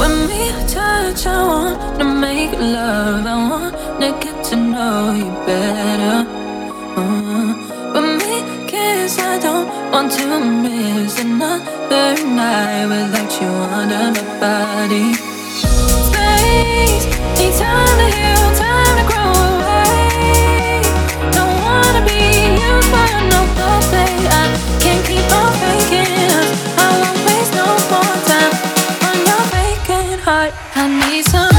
When we touch, I wanna make love. I wanna get to know you better. When we kiss, I don't want to miss another night without you under my body. Space, need time to heal, time to grow away. Don't wanna be used by another day. I can't keep on faking. I won't waste no more time on your vacant heart. I need some.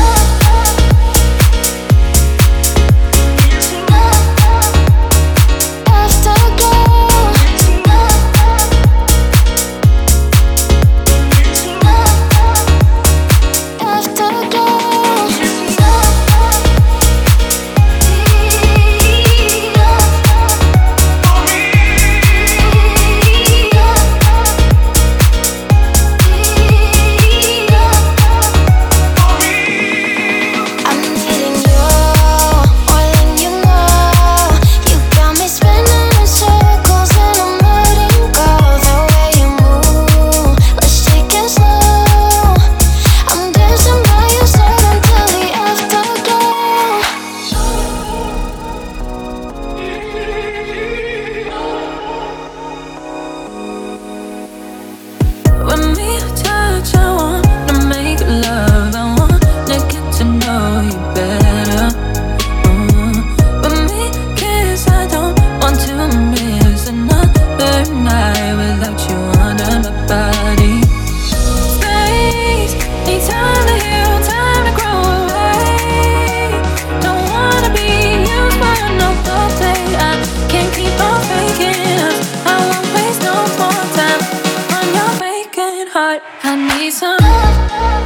When we touch, I wanna make love. I wanna get to know you better. When we kiss, I don't want to miss another night without you under my body. Space, need time to heal, time to grow away. Don't wanna be used by another day. I can't keep on faking. I won't waste no more time on your vacant heart. I need some.